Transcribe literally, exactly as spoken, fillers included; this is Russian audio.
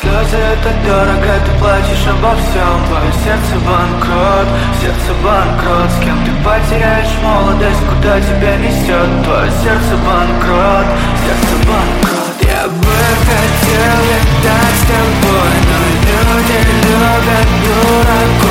Слезы это дорого, ты плачешь обо всем. Твое сердце банкрот, сердце банкрот. С кем ты потеряешь молодость, куда тебя несет? Твое сердце банкрот, сердце банкрот. Я бы хотел летать с тобой, но люди любят дураков.